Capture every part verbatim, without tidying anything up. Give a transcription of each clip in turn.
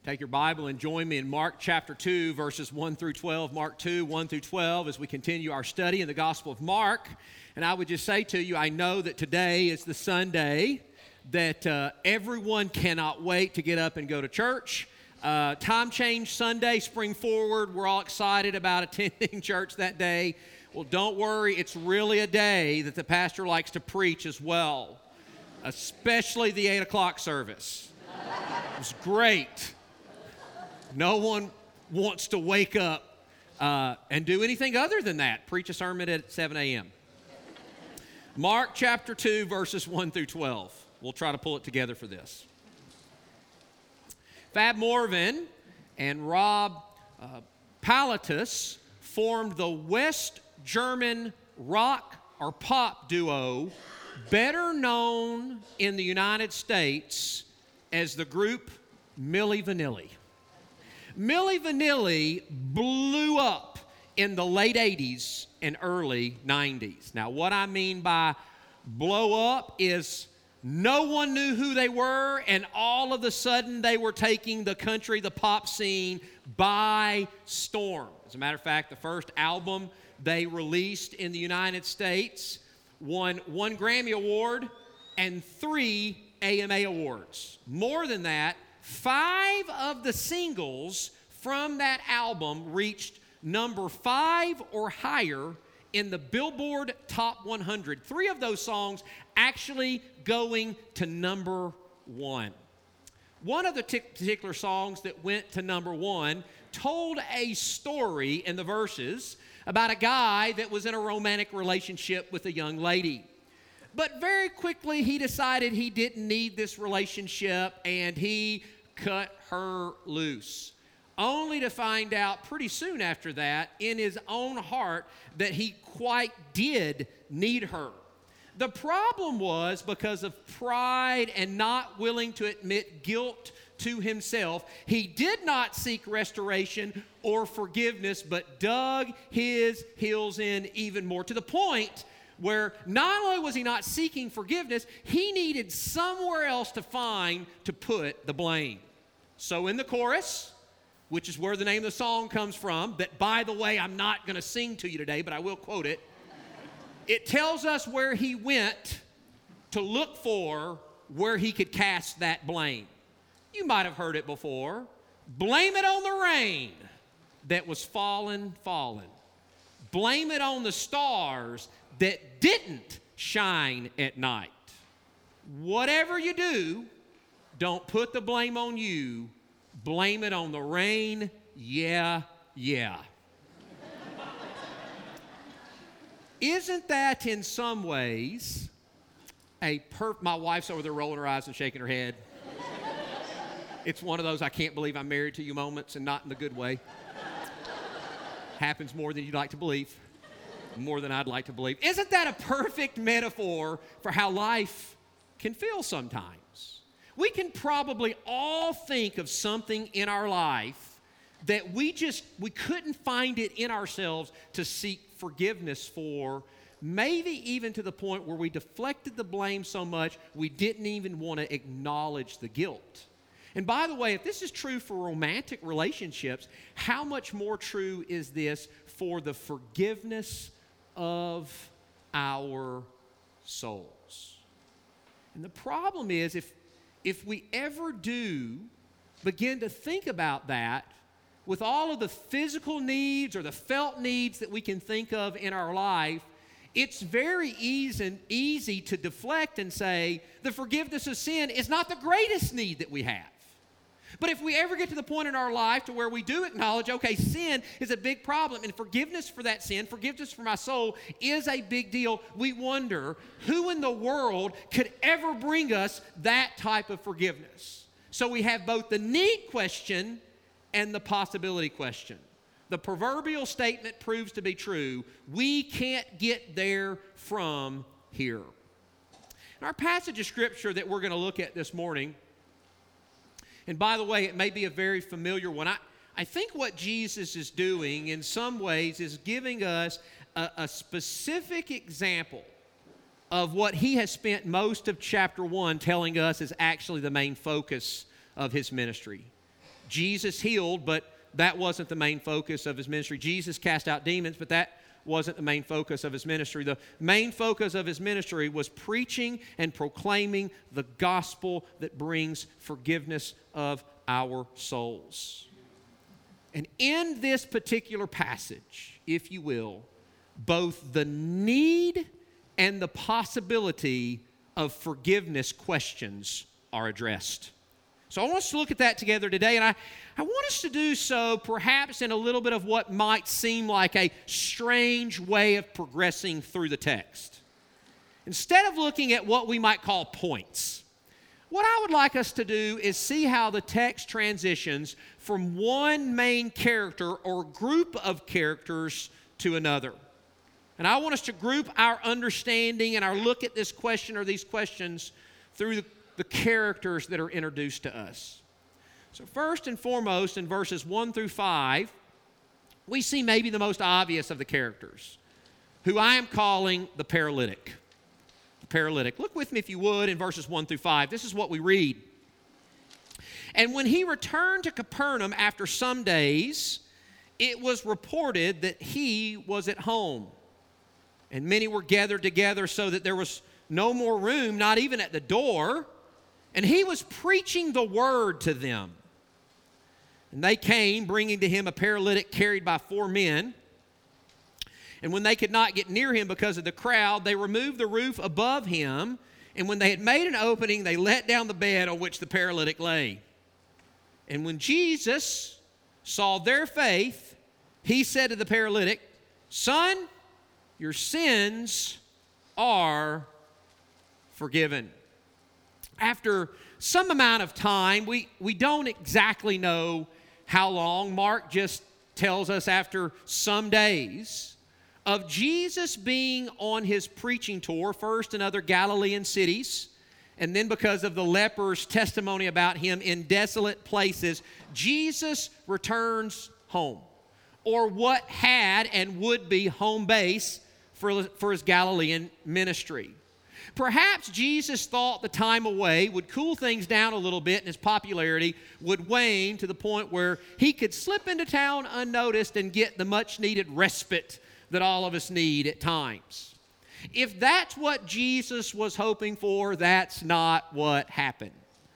Take your Bible and join me in Mark chapter two, verses one through twelve. Mark two, one through twelve, as we continue our study in the Gospel of Mark. And I would just say to you, I know that today is the Sunday that uh, everyone cannot wait to get up and go to church. Uh, time change Sunday, spring forward. We're all excited about attending church that day. Well, don't worry. It's really a day that the pastor likes to preach as well, especially the eight o'clock service. It was great. No one wants to wake up uh, and do anything other than that, preach a sermon at seven a.m. Mark chapter two, verses one through twelve. We'll try to pull it together for this. Fab Morvan and Rob uh, Palatus formed the West German rock or pop duo, better known in the United States as the group Milli Vanilli. Milli Vanilli blew up in the late eighties and early nineties. Now, what I mean by blow up is no one knew who they were, and all of a sudden they were taking the country, the pop scene by storm. As a matter of fact, the first album they released in the United States won one Grammy Award and three A M A Awards. More than that, five of the singles from that album reached number five or higher in the Billboard Top one hundred. Three of those songs actually going to number one. One of the t- particular songs that went to number one told a story in the verses about a guy that was in a romantic relationship with a young lady. But very quickly he decided he didn't need this relationship and he cut her loose, only to find out pretty soon after that in his own heart that he quite did need her. The problem was because of pride and not willing to admit guilt to himself, he did not seek restoration or forgiveness, but dug his heels in even more, to the point where not only was he not seeking forgiveness, he needed somewhere else to find to put the blame. So in the chorus, which is where the name of the song comes from, that, by the way, I'm not going to sing to you today, but I will quote it. It tells us where he went to look for where he could cast that blame. You might have heard it before. Blame it on the rain that was falling, falling. Blame it on the stars that didn't shine at night. Whatever you do, don't put the blame on you. Blame it on the rain. Yeah, yeah. Isn't that in some ways a per... My wife's over there rolling her eyes and shaking her head. It's one of those I can't believe I'm married to you moments, and not in the good way. Happens more than you'd like to believe. More than I'd like to believe. Isn't that a perfect metaphor for how life can feel sometimes? We can probably all think of something in our life that we just, we couldn't find it in ourselves to seek forgiveness for, maybe even to the point where we deflected the blame so much we didn't even want to acknowledge the guilt. And by the way, if this is true for romantic relationships, how much more true is this for the forgiveness of our souls? And the problem is, if if we ever do begin to think about that, with all of the physical needs or the felt needs that we can think of in our life, it's very easy, easy to deflect and say the forgiveness of sin is not the greatest need that we have. But if we ever get to the point in our life to where we do acknowledge, okay, sin is a big problem, and forgiveness for that sin, forgiveness for my soul is a big deal, we wonder who in the world could ever bring us that type of forgiveness. So we have both the need question and the possibility question. The proverbial statement proves to be true. We can't get there from here. In our passage of Scripture that we're going to look at this morning, and by the way, it may be a very familiar one. I, I think what Jesus is doing in some ways is giving us a, a specific example of what he has spent most of chapter one telling us is actually the main focus of his ministry. Jesus healed, but that wasn't the main focus of his ministry. Jesus cast out demons, but that wasn't the main focus of his ministry. The main focus of his ministry was preaching and proclaiming the gospel that brings forgiveness of our souls. And in this particular passage, if you will, both the need and the possibility of forgiveness questions are addressed. So I want us to look at that together today, and I, I want us to do so perhaps in a little bit of what might seem like a strange way of progressing through the text. Instead of looking at what we might call points, what I would like us to do is see how the text transitions from one main character or group of characters to another. And I want us to group our understanding and our look at this question or these questions through the the characters that are introduced to us. So first and foremost, in verses one through five, we see maybe the most obvious of the characters, who I am calling the paralytic. The paralytic. Look with me, if you would, in verses one through five. This is what we read. And when he returned to Capernaum after some days, it was reported that he was at home. And many were gathered together so that there was no more room, not even at the door. And he was preaching the word to them. And they came, bringing to him a paralytic carried by four men. And when they could not get near him because of the crowd, they removed the roof above him. And when they had made an opening, they let down the bed on which the paralytic lay. And when Jesus saw their faith, he said to the paralytic, "Son, your sins are forgiven." After some amount of time, we, we don't exactly know how long. Mark just tells us after some days of Jesus being on his preaching tour, first in other Galilean cities, and then because of the lepers' testimony about him in desolate places, Jesus returns home, or what had and would be home base for, for his Galilean ministry. Perhaps Jesus thought the time away would cool things down a little bit and his popularity would wane to the point where he could slip into town unnoticed and get the much-needed respite that all of us need at times. If that's what Jesus was hoping for, that's not what happened.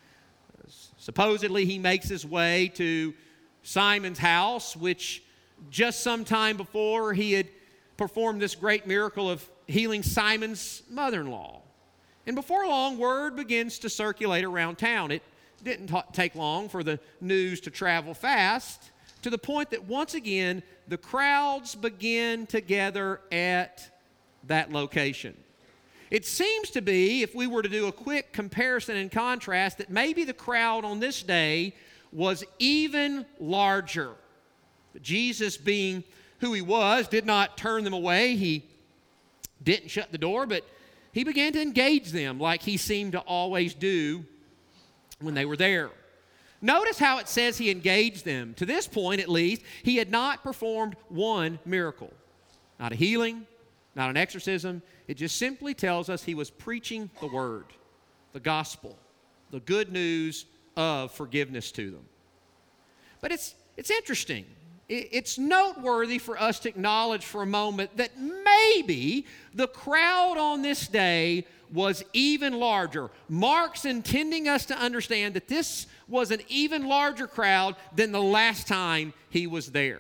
Supposedly, he makes his way to Simon's house, which just some time before he had performed this great miracle of healing Simon's mother-in-law. And before long, word begins to circulate around town. It didn't t- take long for the news to travel fast, to the point that once again, the crowds begin to gather at that location. It seems to be, if we were to do a quick comparison and contrast, that maybe the crowd on this day was even larger. But Jesus, being who he was, did not turn them away. He didn't shut the door, but he began to engage them like he seemed to always do when they were there. Notice how it says he engaged them. To this point, at least, he had not performed one miracle. Not a healing, not an exorcism. It just simply tells us he was preaching the word, the gospel, the good news of forgiveness to them. But it's, it's interesting. It's noteworthy for us to acknowledge for a moment that maybe the crowd on this day was even larger. Mark's intending us to understand that this was an even larger crowd than the last time he was there.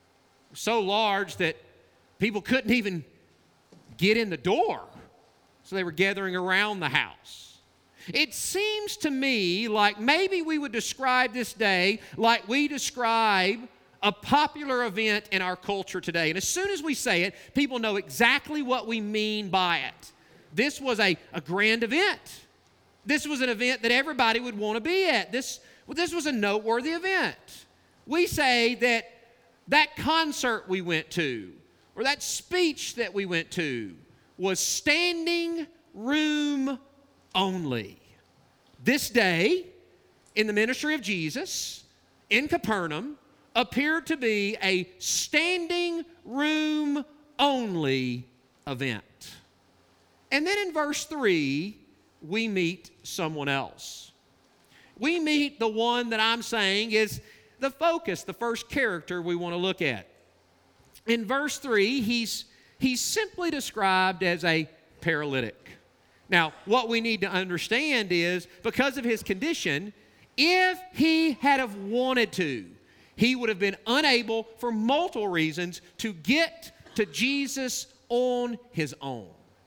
So large that people couldn't even get in the door, so they were gathering around the house. It seems to me like maybe we would describe this day like we describe a popular event in our culture today. And as soon as we say it, people know exactly what we mean by it. This was a, a grand event. This was an event that everybody would want to be at. This, well, this was a noteworthy event. We say that that concert we went to, or that speech that we went to, was standing room only. This day, in the ministry of Jesus, in Capernaum, appeared to be a standing room only event. And then in verse three, we meet someone else. We meet the one that I'm saying is the focus, the first character we want to look at. In verse three, he's, he's simply described as a paralytic. Now, what we need to understand is, because of his condition, if he had have wanted to, he would have been unable, for multiple reasons, to get to Jesus on his own.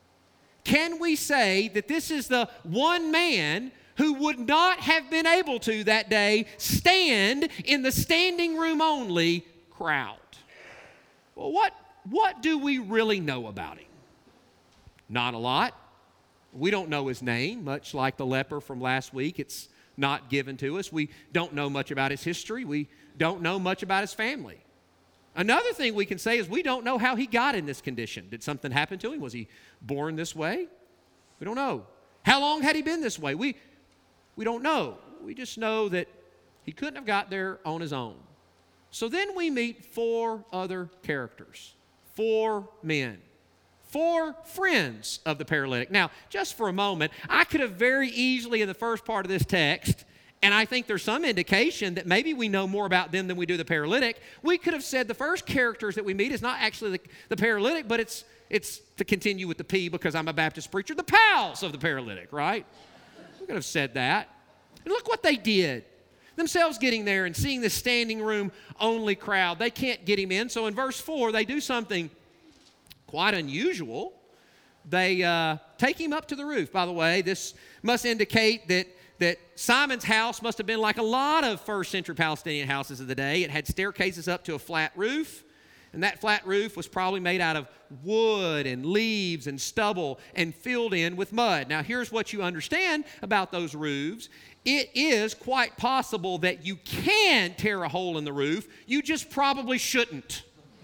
Can we say that this is the one man who would not have been able to that day stand in the standing room only crowd? Well, what, what do we really know about him? Not a lot. We don't know his name, much like the leper from last week. It's not given to us. We don't know much about his history. We don't know much about his family. Another thing we can say is we don't know how he got in this condition. Did something happen to him? Was he born this way? We don't know. How long had he been this way? We, we don't know. We just know that he couldn't have got there on his own. So then we meet four other characters, four men, four friends of the paralytic. Now, just for a moment, I could have very easily in the first part of this text, and I think there's some indication that maybe we know more about them than we do the paralytic. We could have said the first characters that we meet is not actually the, the paralytic, but it's, it's to continue with the P because I'm a Baptist preacher, the pals of the paralytic, right? We could have said that. And look what they did. Themselves getting there and seeing the standing room only crowd. They can't get him in. So in verse four, they do something quite unusual. They uh, take him up to the roof. By the way, this must indicate that that Simon's house must have been like a lot of first century Palestinian houses of the day. It had staircases up to a flat roof, and that flat roof was probably made out of wood and leaves and stubble and filled in with mud. Now, here's what you understand about those roofs. It is quite possible that you can tear a hole in the roof. You just probably shouldn't.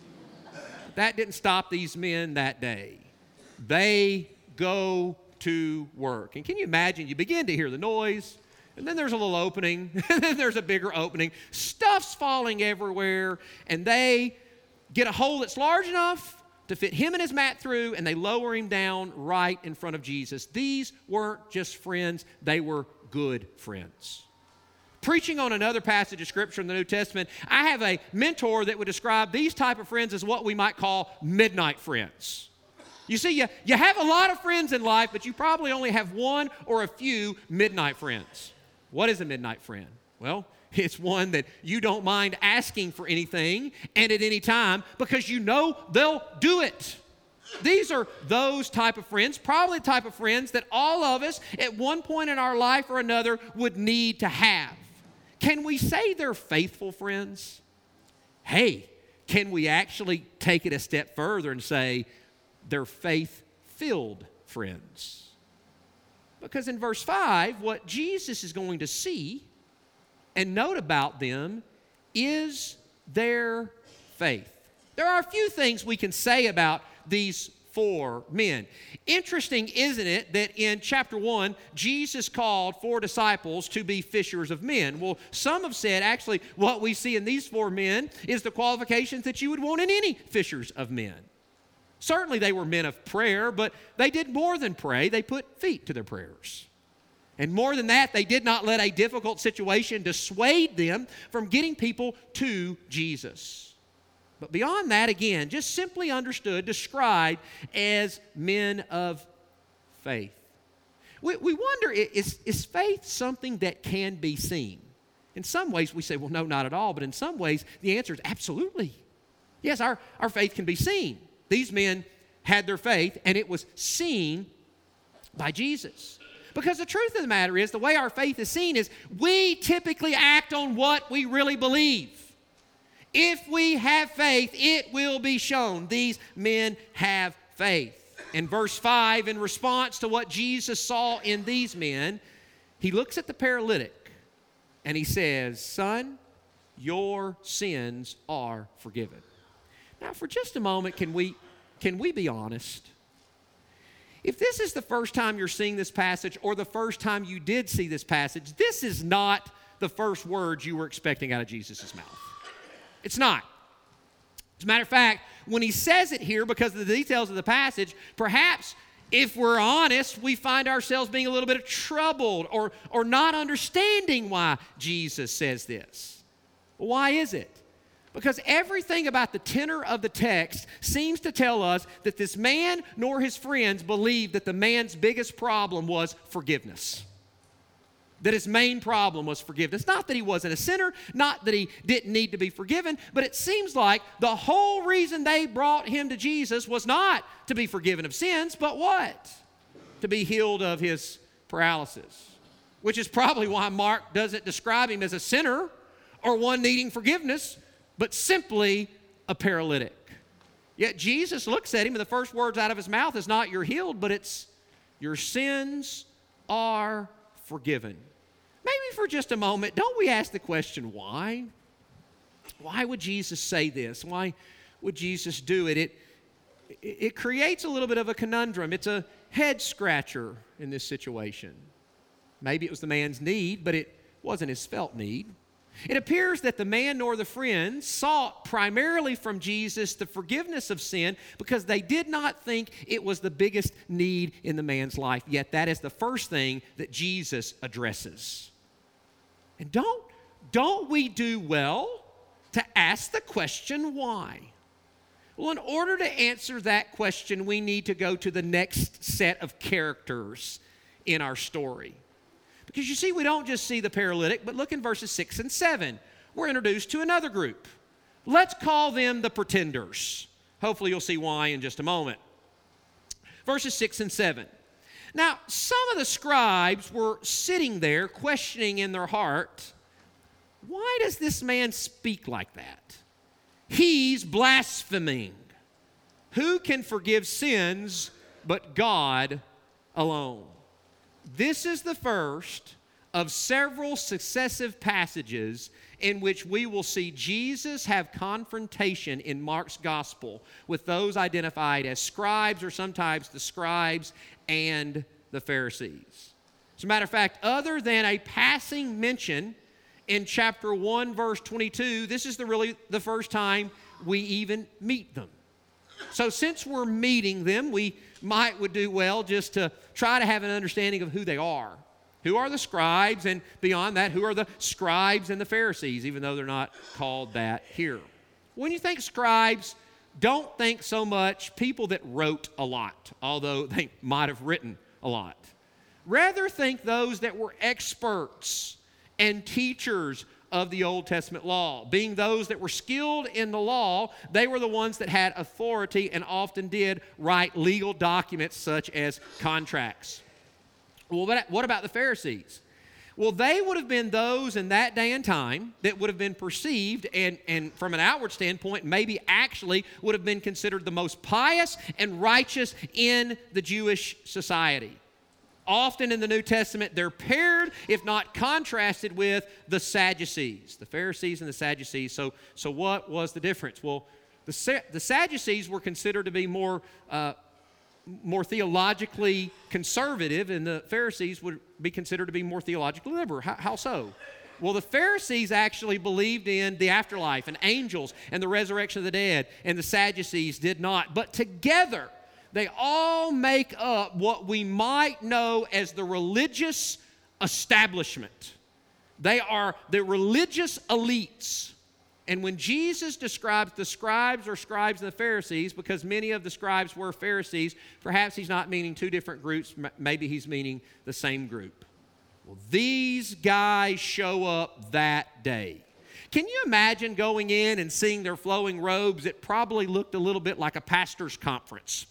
That didn't stop these men that day. They go to work. And can you imagine? You begin to hear the noise, and then there's a little opening, and then there's a bigger opening. Stuff's falling everywhere, and they get a hole that's large enough to fit him and his mat through, and they lower him down right in front of Jesus. These weren't just friends, they were good friends. Preaching on another passage of Scripture in the New Testament, I have a mentor that would describe these type of friends as what we might call midnight friends. You see, you, you have a lot of friends in life, but you probably only have one or a few midnight friends. What is a midnight friend? Well, it's one that you don't mind asking for anything and at any time because you know they'll do it. These are those type of friends, probably the type of friends that all of us at one point in our life or another would need to have. Can we say they're faithful friends? Hey, can we actually take it a step further and say they're faith-filled friends? Because in verse five, what Jesus is going to see and note about them is their faith. There are a few things we can say about these four men. Interesting, isn't it, that in chapter one, Jesus called four disciples to be fishers of men. Well, some have said, actually, what we see in these four men is the qualifications that you would want in any fishers of men. Certainly they were men of prayer, but they did more than pray. They put feet to their prayers. And more than that, they did not let a difficult situation dissuade them from getting people to Jesus. But beyond that, again, just simply understood, described as men of faith. We, we wonder, is, is faith something that can be seen? In some ways, we say, well, no, not at all. But in some ways, the answer is absolutely. Yes, our, our faith can be seen. These men had their faith, and it was seen by Jesus. Because the truth of the matter is, the way our faith is seen is we typically act on what we really believe. If we have faith, it will be shown. These men have faith. In verse five, in response to what Jesus saw in these men, he looks at the paralytic and he says, "Son, your sins are forgiven." Now, for just a moment, can we, can we be honest? If this is the first time you're seeing this passage or the first time you did see this passage, this is not the first words you were expecting out of Jesus' mouth. It's not. As a matter of fact, when he says it here, because of the details of the passage, perhaps if we're honest, we find ourselves being a little bit troubled or, or not understanding why Jesus says this. Why is it? Because everything about the tenor of the text seems to tell us that this man nor his friends believed that the man's biggest problem was forgiveness. That his main problem was forgiveness. Not that he wasn't a sinner, not that he didn't need to be forgiven, but it seems like the whole reason they brought him to Jesus was not to be forgiven of sins, but what? To be healed of his paralysis. Which is probably why Mark doesn't describe him as a sinner or one needing forgiveness, but simply a paralytic. Yet Jesus looks at him, and the first words out of his mouth is not "you're healed," but it's "your sins are forgiven." Maybe for just a moment, don't we ask the question, why? Why would Jesus say this? Why would Jesus do it? It, it creates a little bit of a conundrum. It's a head scratcher in this situation. Maybe it was the man's need, but it wasn't his felt need. It appears that the man nor the friends sought primarily from Jesus the forgiveness of sin because they did not think it was the biggest need in the man's life. Yet that is the first thing that Jesus addresses. And don't, don't we do well to ask the question, why? Well, in order to answer that question, we need to go to the next set of characters in our story. Because you see, we don't just see the paralytic, but look in verses six and seven. We're introduced to another group. Let's call them the pretenders. Hopefully you'll see why in just a moment. Verses six and seven. Now, some of the scribes were sitting there questioning in their heart, why does this man speak like that? He's blaspheming. Who can forgive sins but God alone? This is the first of several successive passages in which we will see Jesus have confrontation in Mark's gospel with those identified as scribes, or sometimes the scribes and the Pharisees. As a matter of fact, other than a passing mention in chapter one, verse twenty-two, this is the really the first time we even meet them. So since we're meeting them, we might would do well just to try to have an understanding of who they are. Who are the scribes, and beyond that, who are the scribes and the Pharisees, even though they're not called that here. When you think scribes, don't think so much people that wrote a lot, although they might have written a lot. Rather think those that were experts and teachers of the Old Testament law. Being those that were skilled in the law, they were the ones that had authority and often did write legal documents such as contracts. Well, what about the Pharisees? Well, they would have been those in that day and time that would have been perceived and, and from an outward standpoint, maybe actually would have been considered the most pious and righteous in the Jewish society. Often in the New Testament, they're paired, if not contrasted with, the Sadducees, the Pharisees and the Sadducees. So, so what was the difference? Well, the, the Sadducees were considered to be more, uh, more theologically conservative, and the Pharisees would be considered to be more theologically liberal. How, how so? Well, the Pharisees actually believed in the afterlife and angels and the resurrection of the dead, and the Sadducees did not. But together, they all make up what we might know as the religious establishment. They are the religious elites. And when Jesus describes the scribes or scribes and the Pharisees, because many of the scribes were Pharisees, perhaps he's not meaning two different groups, maybe he's meaning the same group. Well, these guys show up that day. Can you imagine going in and seeing their flowing robes? It probably looked a little bit like a pastor's conference.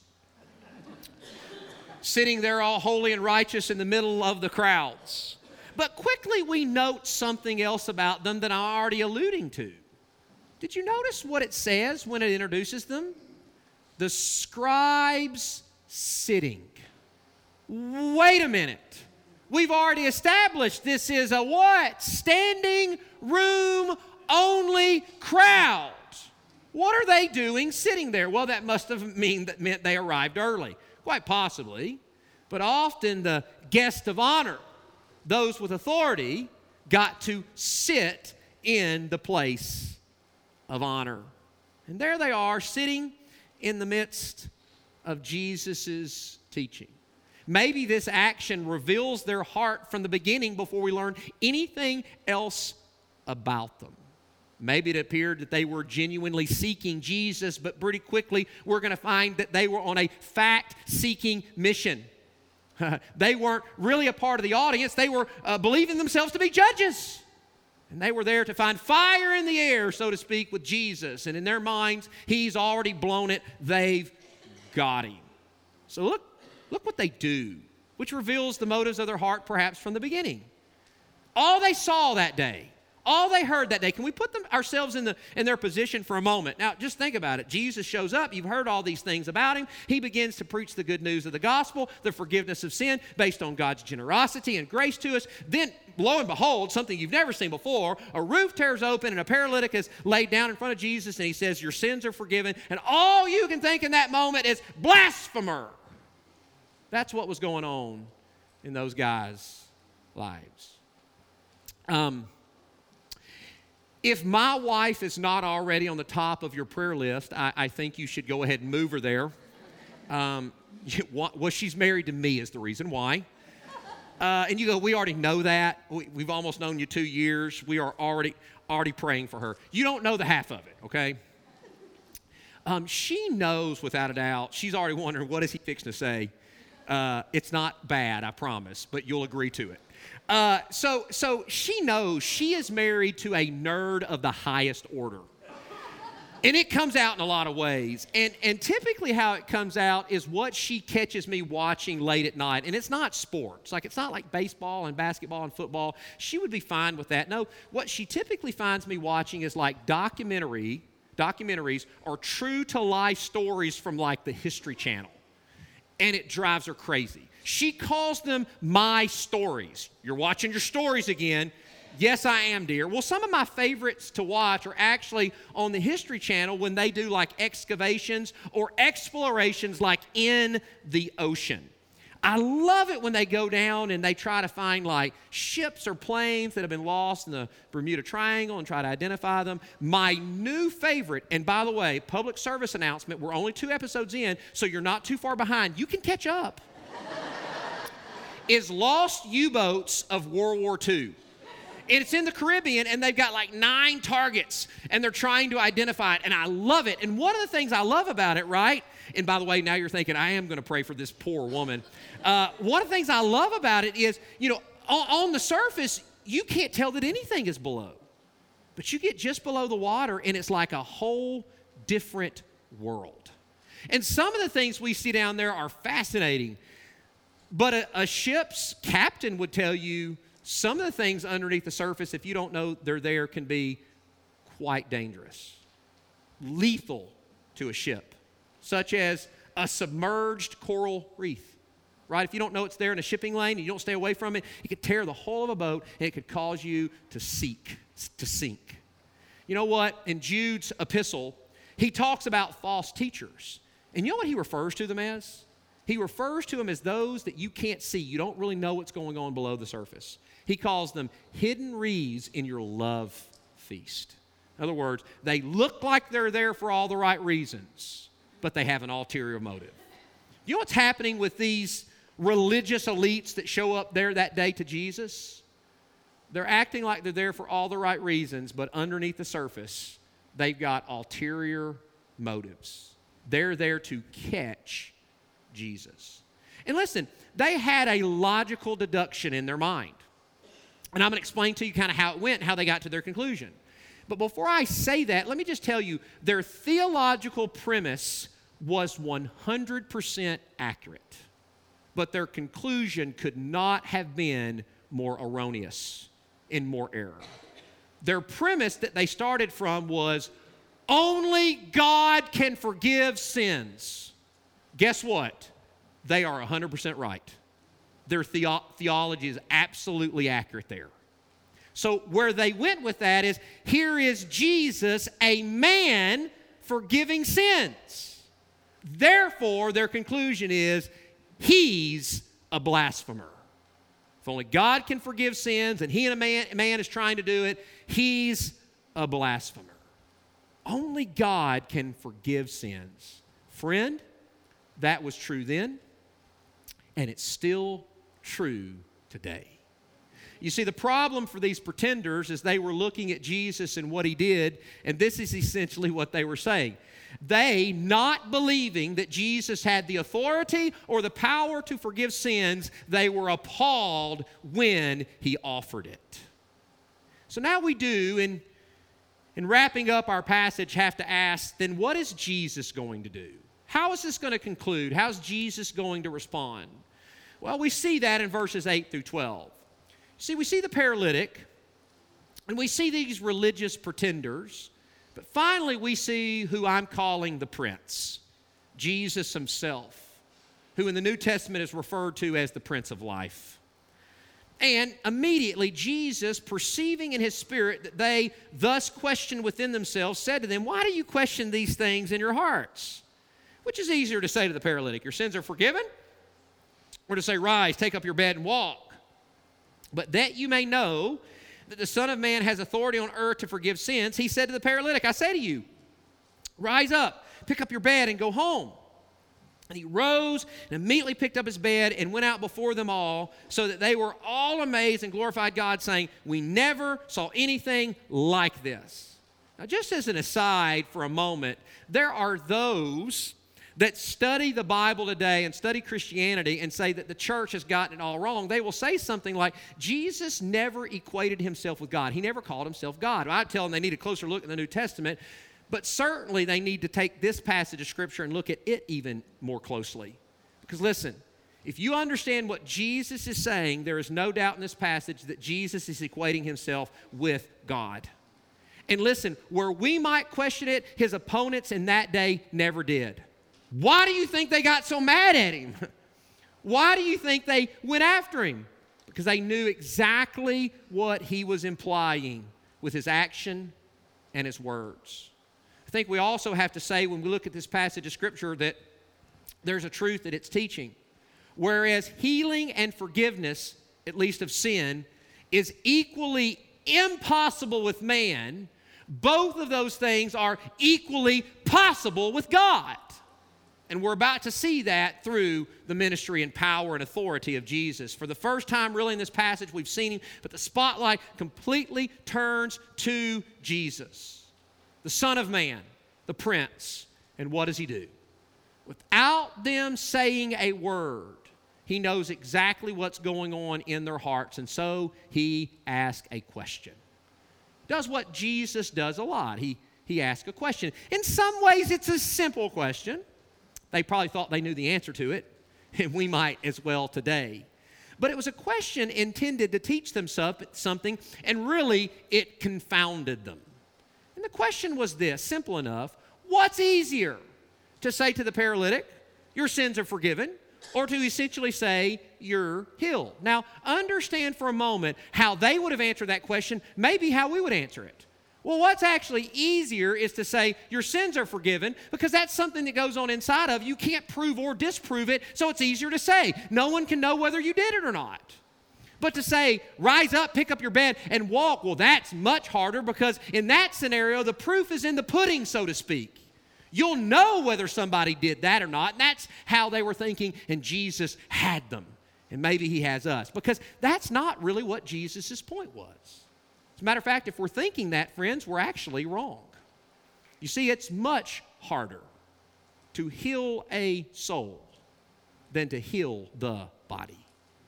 Sitting there all holy and righteous in the middle of the crowds. But quickly we note something else about them that I'm already alluding to. Did you notice what it says when it introduces them? The scribes sitting. Wait a minute. We've already established this is a what? Standing room only crowd. What are they doing sitting there? Well, that must have mean that meant they arrived early. Quite possibly, but often the guest of honor, those with authority, got to sit in the place of honor. And there they are, sitting in the midst of Jesus' teaching. Maybe this action reveals their heart from the beginning before we learn anything else about them. Maybe it appeared that they were genuinely seeking Jesus, but pretty quickly we're going to find that they were on a fact-seeking mission. They weren't really a part of the audience. They were uh, believing themselves to be judges. And they were there to find fire in the air, so to speak, with Jesus. And in their minds, he's already blown it. They've got him. So look, look what they do, which reveals the motives of their heart perhaps from the beginning. All they saw that day, all they heard that day. Can we put them ourselves in the in their position for a moment? Now, just think about it. Jesus shows up. You've heard all these things about him. He begins to preach the good news of the gospel, the forgiveness of sin based on God's generosity and grace to us. Then, lo and behold, something you've never seen before, a roof tears open and a paralytic is laid down in front of Jesus, and he says, your sins are forgiven. And all you can think in that moment is, blasphemer. That's what was going on in those guys' lives. Um... If my wife is not already on the top of your prayer list, I, I think you should go ahead and move her there. Um, you, well, she's married to me is the reason why. Uh, and you go, we already know that. We, we've almost known you two years. We are already already praying for her. You don't know the half of it, okay? Um, she knows without a doubt. She's already wondering, what is he fixing to say? Uh, it's not bad, I promise, but you'll agree to it. Uh, so, so she knows she is married to a nerd of the highest order. And it comes out in a lot of ways. And, and typically how it comes out is what she catches me watching late at night. And it's not sports. Like, it's not like baseball and basketball and football. She would be fine with that. No, what she typically finds me watching is like documentary, documentaries or true-to-life stories from like the History Channel. And it drives her crazy. She calls them my stories. You're watching your stories again. Yes, I am, dear. Well, some of my favorites to watch are actually on the History Channel when they do like excavations or explorations like in the ocean. I love it when they go down and they try to find like ships or planes that have been lost in the Bermuda Triangle and try to identify them. My new favorite, and by the way, public service announcement, we're only two episodes in, so you're not too far behind. You can catch up. Is Lost U-Boats of World War Two. And it's in the Caribbean, and they've got like nine targets, and they're trying to identify it, and I love it. And one of the things I love about it, right, and by the way, now you're thinking, I am going to pray for this poor woman. Uh, one of the things I love about it is, you know, on, on the surface, you can't tell that anything is below. But you get just below the water, and it's like a whole different world. And some of the things we see down there are fascinating. But a, a ship's captain would tell you some of the things underneath the surface, if you don't know they're there, can be quite dangerous, lethal to a ship, such as a submerged coral reef, right? If you don't know it's there in a shipping lane and you don't stay away from it, it could tear the hull of a boat and it could cause you to sink, to sink. You know what? In Jude's epistle, he talks about false teachers. And you know what he refers to them as? He refers to them as those that you can't see. You don't really know what's going on below the surface. He calls them hidden wreaths in your love feast. In other words, they look like they're there for all the right reasons, but they have an ulterior motive. You know what's happening with these religious elites that show up there that day to Jesus? They're acting like they're there for all the right reasons, but underneath the surface, they've got ulterior motives. They're there to catch Jesus. And listen, they had a logical deduction in their mind. And I'm going to explain to you kind of how it went, how they got to their conclusion. But before I say that, let me just tell you, their theological premise was one hundred percent accurate. But their conclusion could not have been more erroneous and more error. Their premise that they started from was, only God can forgive sins. Guess what? They are one hundred percent right. Their theo- theology is absolutely accurate there. So where they went with that is, here is Jesus, a man forgiving sins. Therefore, their conclusion is, he's a blasphemer. If only God can forgive sins and he and a man, a man is trying to do it, he's a blasphemer. Only God can forgive sins. Friend, that was true then, and it's still true today. you see, the problem for these pretenders is they were looking at Jesus and what he did, and this is essentially what they were saying. They, not believing that Jesus had the authority or the power to forgive sins, they were appalled when he offered it. So now we do, in, in wrapping up our passage, have to ask, then what is Jesus going to do? How is this going to conclude? How's Jesus going to respond? Well, we see that in verses eight through twelve. See, we see the paralytic, and we see these religious pretenders, but finally we see who I'm calling the Prince, Jesus himself, who in the New Testament is referred to as the Prince of Life. And immediately Jesus, perceiving in his spirit that they thus questioned within themselves, said to them, "Why do you question these things in your hearts?" Which is easier to say to the paralytic, "Your sins are forgiven," or to say, "Rise, take up your bed and walk"? But that you may know that the Son of Man has authority on earth to forgive sins, he said to the paralytic, "I say to you, rise up, pick up your bed and go home." And he rose and immediately picked up his bed and went out before them all, so that they were all amazed and glorified God, saying, "We never saw anything like this." Now, just as an aside for a moment, there are those that study the Bible today and study Christianity and say that the church has gotten it all wrong. They will say something like, Jesus never equated himself with God. He never called himself God. Well, I'd tell them they need a closer look in the New Testament, but certainly they need to take this passage of Scripture and look at it even more closely. Because listen, if you understand what Jesus is saying, there is no doubt in this passage that Jesus is equating himself with God. And listen, where we might question it, his opponents in that day never did. Why do you think they got so mad at him? Why do you think they went after him? Because they knew exactly what he was implying with his action and his words. I think we also have to say when we look at this passage of Scripture that there's a truth that it's teaching. Whereas healing and forgiveness, at least of sin, is equally impossible with man, both of those things are equally possible with God. And we're about to see that through the ministry and power and authority of Jesus. For the first time really in this passage, we've seen him, but the spotlight completely turns to Jesus, the Son of Man, the Prince. And what does he do? Without them saying a word, he knows exactly what's going on in their hearts, and so he asks a question. Does what Jesus does a lot. He, he asks a question. In some ways, it's a simple question. They probably thought they knew the answer to it, and we might as well today. But it was a question intended to teach them something, and really it confounded them. And the question was this, simple enough: what's easier, to say to the paralytic, "Your sins are forgiven," or to essentially say, "You're healed"? Now, understand for a moment how they would have answered that question, maybe how we would answer it. Well, what's actually easier is to say, "Your sins are forgiven," because that's something that goes on inside of you. You can't prove or disprove it, so it's easier to say. No one can know whether you did it or not. But to say, "Rise up, pick up your bed, and walk," well, that's much harder, because in that scenario, the proof is in the pudding, so to speak. You'll know whether somebody did that or not, and that's how they were thinking, and Jesus had them, and maybe he has us, because that's not really what Jesus' point was. As a matter of fact, if we're thinking that, friends, we're actually wrong. You see, it's much harder to heal a soul than to heal the body.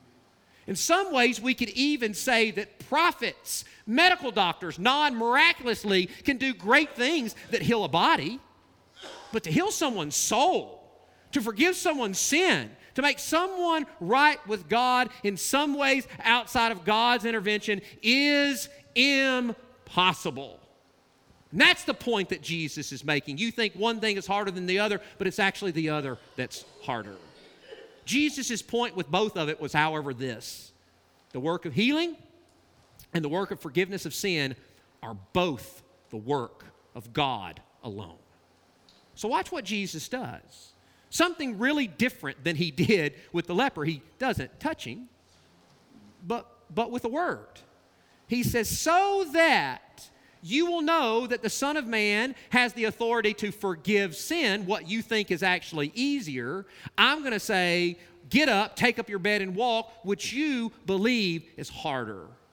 In some ways, we could even say that prophets, medical doctors, non-miraculously can do great things that heal a body. But to heal someone's soul, to forgive someone's sin, to make someone right with God in some ways outside of God's intervention is impossible. And that's the point that Jesus is making. You think one thing is harder than the other, but it's actually the other that's harder. Jesus' point with both of it was, however, this: the work of healing and the work of forgiveness of sin are both the work of God alone. So watch what Jesus does. Something really different than he did with the leper. He doesn't touch him, but, but with a word. He says, "So that you will know that the Son of Man has the authority to forgive sin," what you think is actually easier, I'm going to say, "Get up, take up your bed and walk," which you believe is harder.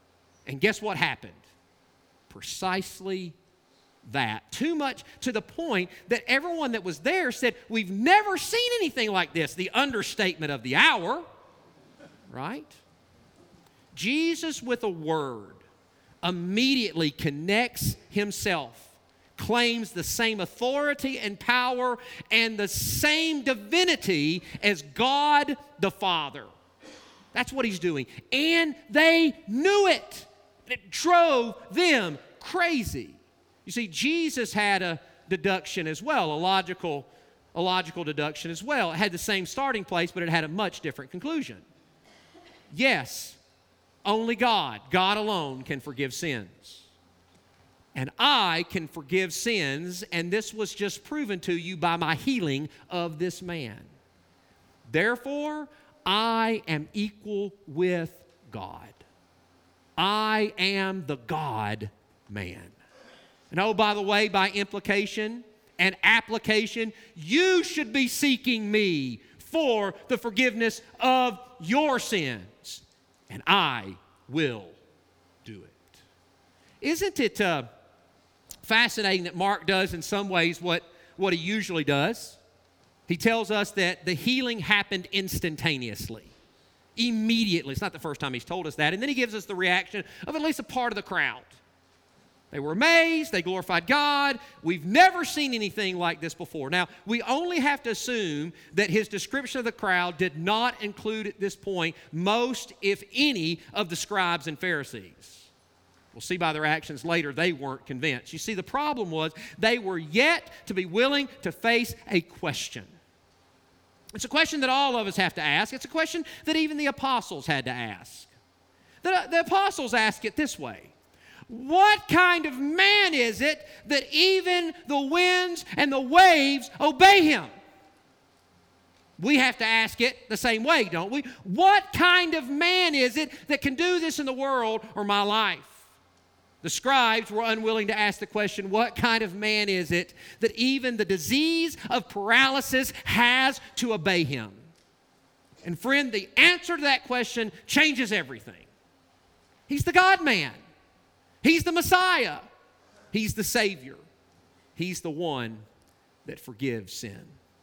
And guess what happened? Precisely that. Too much to the point that everyone that was there said, we've never seen anything like this. The understatement of the hour, right? Jesus, with a word, immediately connects himself, claims the same authority and power and the same divinity as God the Father. That's what he's doing. And they knew it. It drove them crazy. You see, Jesus had a deduction as well, a logical, a logical deduction as well. It had the same starting place, but it had a much different conclusion. Yes, only God, God alone, can forgive sins. And I can forgive sins, and this was just proven to you by my healing of this man. Therefore, I am equal with God. I am the God-man. And oh, by the way, by implication and application, you should be seeking me for the forgiveness of your sins, and I will do it. Isn't it uh, fascinating that Mark does in some ways what, what he usually does? He tells us that the healing happened instantaneously, immediately. It's not the first time he's told us that. And then he gives us the reaction of at least a part of the crowd. They were amazed. They glorified God. We've never seen anything like this before. Now, we only have to assume that his description of the crowd did not include at this point most, if any, of the scribes and Pharisees. We'll see by their actions later they weren't convinced. You see, the problem was they were yet to be willing to face a question. It's a question that all of us have to ask. It's a question that even the apostles had to ask. The, the apostles ask it this way. What kind of man is it that even the winds and the waves obey him? We have to ask it the same way, don't we? What kind of man is it that can do this in the world or my life? The scribes were unwilling to ask the question, what kind of man is it that even the disease of paralysis has to obey him? And friend, the answer to that question changes everything. He's the God-man. He's the Messiah. He's the Savior. He's the one that forgives sin.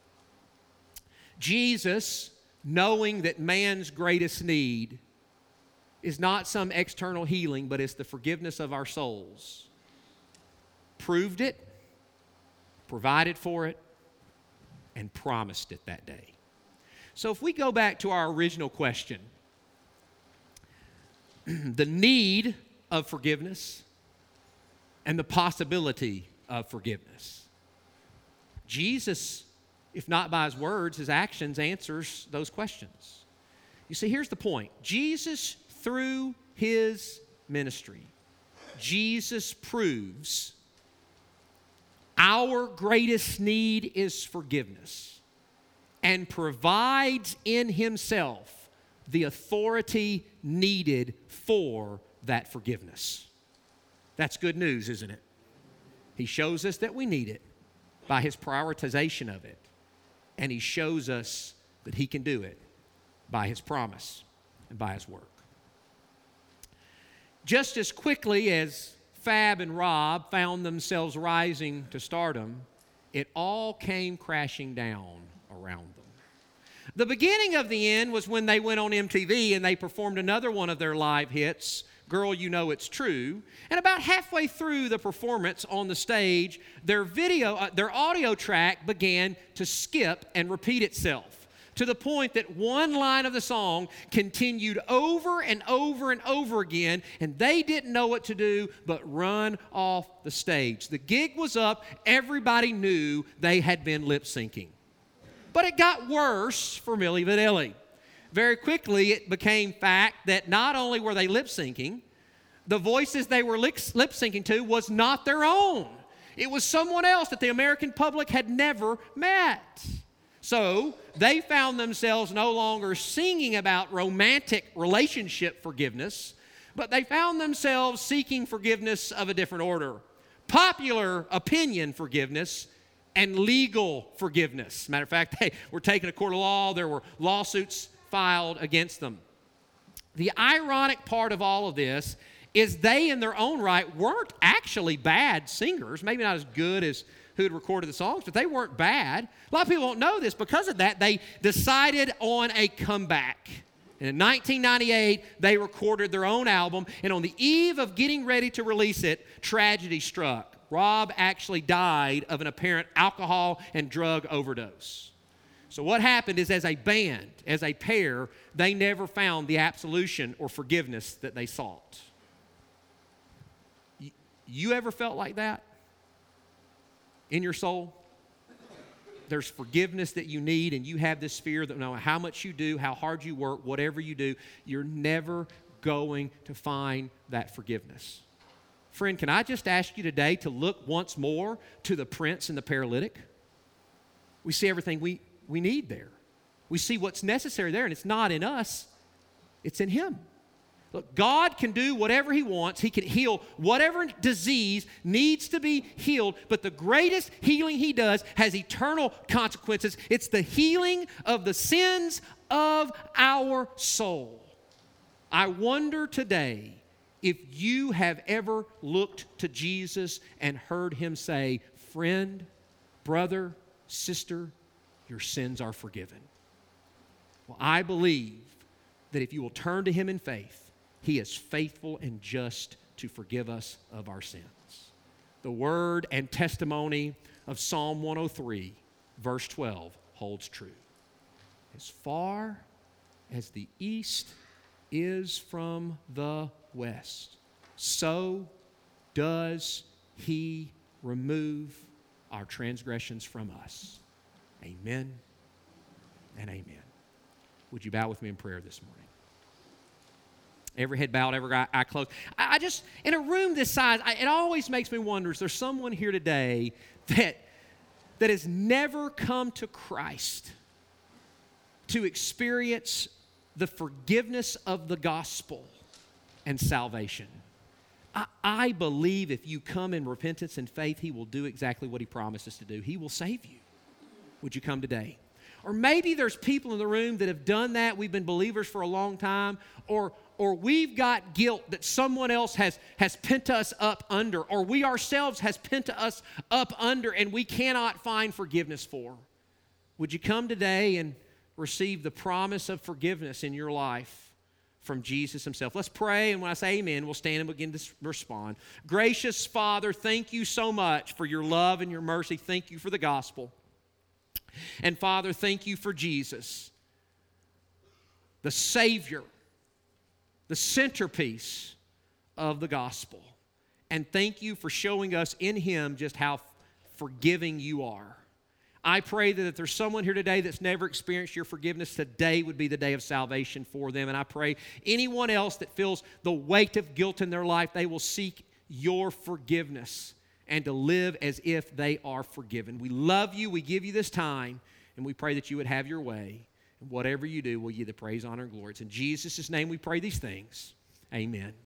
Jesus, knowing that man's greatest need is not some external healing, but it's the forgiveness of our souls, proved it, provided for it, and promised it that day. So if we go back to our original question, the need of forgiveness and the possibility of forgiveness. Jesus, if not by his words, his actions answers those questions. You see, here's the point. Jesus, through his ministry, Jesus proves our greatest need is forgiveness and provides in himself the authority needed for that forgiveness. That's good news, isn't it? He shows us that we need it by his prioritization of it. And he shows us that he can do it by his promise and by his work. Just as quickly as Fab and Rob found themselves rising to stardom, it all came crashing down around them. The beginning of the end was when they went on M T V and they performed another one of their live hits, Girl, You Know It's True. And about halfway through the performance on the stage, their video, uh, their audio track began to skip and repeat itself, to the point that one line of the song continued over and over and over again, and they didn't know what to do but run off the stage. The gig was up. Everybody knew they had been lip-syncing. But it got worse for Milli Vanilli. Very quickly, it became fact that not only were they lip-syncing, the voices they were lip-syncing to was not their own. It was someone else that the American public had never met. So they found themselves no longer singing about romantic relationship forgiveness, but they found themselves seeking forgiveness of a different order. Popular opinion forgiveness and legal forgiveness. Matter of fact, they were taken to court of law. There were lawsuits filed against them. The ironic part of all of this is they in their own right weren't actually bad singers, maybe not as good as who had recorded the songs, but they weren't bad. A lot of people don't know this. Because of that, they decided on a comeback. And in nineteen ninety-eight, they recorded their own album, and on the eve of getting ready to release it, tragedy struck. Rob actually died of an apparent alcohol and drug overdose. So what happened is, as a band, as a pair, they never found the absolution or forgiveness that they sought. You ever felt like that in your soul? There's forgiveness that you need, and you have this fear that no matter how much you do, how hard you work, whatever you do, you're never going to find that forgiveness. Friend, can I just ask you today to look once more to the prince and the paralytic? We see everything we, we need there. We see what's necessary there, and it's not in us, it's in him. Look, God can do whatever he wants. He can heal whatever disease needs to be healed. But the greatest healing he does has eternal consequences. It's the healing of the sins of our soul. I wonder today if you have ever looked to Jesus and heard him say, friend, brother, sister, your sins are forgiven. Well, I believe that if you will turn to him in faith, he is faithful and just to forgive us of our sins. The word and testimony of Psalm one oh three, verse twelve, holds true. As far as the east is from the west, so does he remove our transgressions from us. Amen and amen. Would you bow with me in prayer this morning? Every head bowed, every eye closed. I, I just, in a room this size, I, it always makes me wonder, is there someone here today that, that has never come to Christ to experience the forgiveness of the gospel and salvation? I, I believe if you come in repentance and faith, he will do exactly what he promises to do. He will save you. Would you come today? Or maybe there's people in the room that have done that. We've been believers for a long time. Or, or we've got guilt that someone else has, has pent us up under. Or we ourselves has pent us up under and we cannot find forgiveness for. Would you come today and receive the promise of forgiveness in your life from Jesus himself? Let's pray, and when I say amen, we'll stand and begin to respond. Gracious Father, thank you so much for your love and your mercy. Thank you for the gospel. And Father, thank you for Jesus, the Savior, the centerpiece of the gospel. And thank you for showing us in him just how forgiving you are. I pray that if there's someone here today that's never experienced your forgiveness, today would be the day of salvation for them. And I pray anyone else that feels the weight of guilt in their life, they will seek your forgiveness and to live as if they are forgiven. We love you. We give you this time, and we pray that you would have your way. And whatever you do, we'll give you the praise, honor, and glory. It's in Jesus' name we pray these things. Amen.